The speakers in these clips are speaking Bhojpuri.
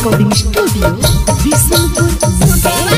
Recording studio Bishanpur Munger.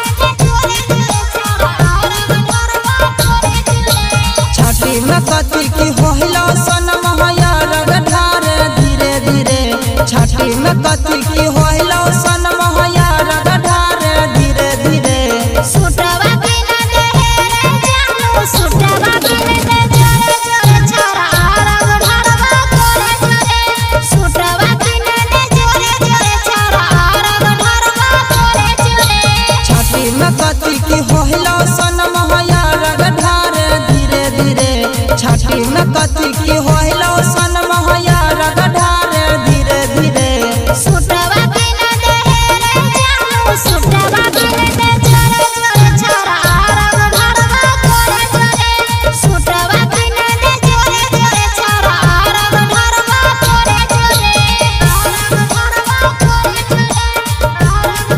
छठी में कथी की होइलो सनम हयार गठारे धीरे धीरे। छठी में कथी की होइलो सनम हयार गठारे धीरे धीरे। सुटवा के न दे रे जानू सुटवा के न दे जोरे जोरे छोरा रंग ढरवा करे जोरे। सुटवा के न दे जोरे जोरे छोरा रंग ढरवा करे जोरे। छठी में कथी की होइलो सनम हयार गठारे धीरे धीरे। छठी में कथी की होइलो सनम हयार गठारे धीरे धीरे। सुटवा के न दे रे जानू सुटवा के न दे जोरे जोरे छोरा रंग ढरवा करे जोरे। सुटवा के न दे जोरे जोरे छोरा रंग ढरवा करे जोरे। रंग ढरवा करे जोरे।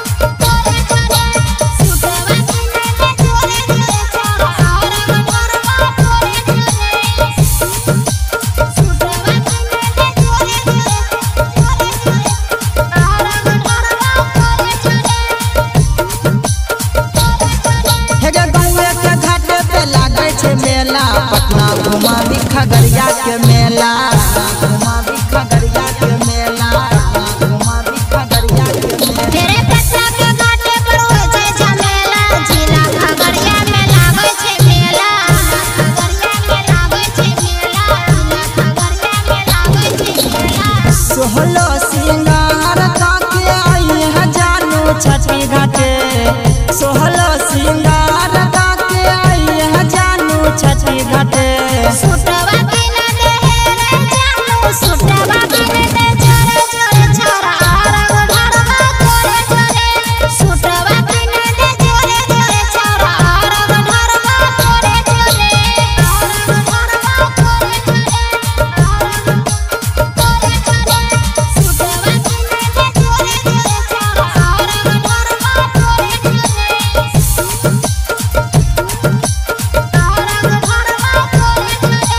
सुटवा के न दे जोरे जोरे छोरा रंग ढरवा करे जोरे। सुटवा के न दे जोरे जोरे हेगे गंगे के घाट पे लागे छे मेला। पटना घुमावी खगड़िया के मेला। घुमावी खगड़िया के मेला। घुमावी खगड़िया के मेला। तेरे पटना के घाटे पर होय छै झमेला। जिला खगड़िया में लागै छै मेला। खगड़िया में लागै छै मेला। जिला खगड़िया में लागै छै मेला। सोहलो सिंगार काके आई है जानू छठी घाटे। सोहलो सिंगार काके आई है जानू छठी घाटे। सुटवा के न दे रे जानू सुटवा के न दे जोरे जोरे छोरा रंग ढरवा करे जोरे। सुटवा के न दे जोरे जोरे छोरा रंग ढरवा करे जोरे। रंग ढरवा करे जोरे। सुटवा के न दे जोरे जोरे छोरा रंग ढरवा करे जोरे। रंग ढरवा करे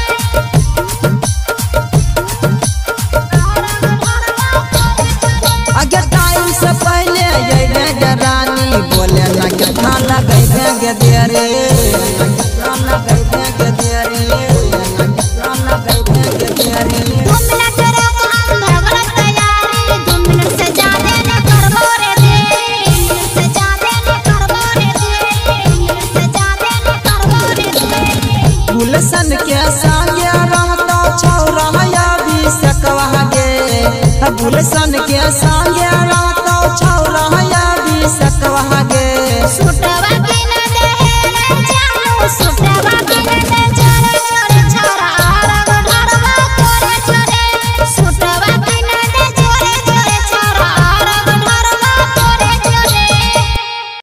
अगे टाइम से पहले अइबे गे रानी। बोले ना कितना लगैबे गे देरे। कितना लगैबे गे देरे। कितना लगैबे गे देरे। 2 मिनट रोक हम भगल तैयारी। 2 मिनट से ज्यादा न करबो रे देरी। 2 मिनट से ज्यादा न करबो रे देरी। 2 मिनट से ज्यादा न करबो रे देरी। गुलशन के संगे रहतो छौरा या भी सकवा गे। गुलशन के संगे रहतो छौरा या भी सकवा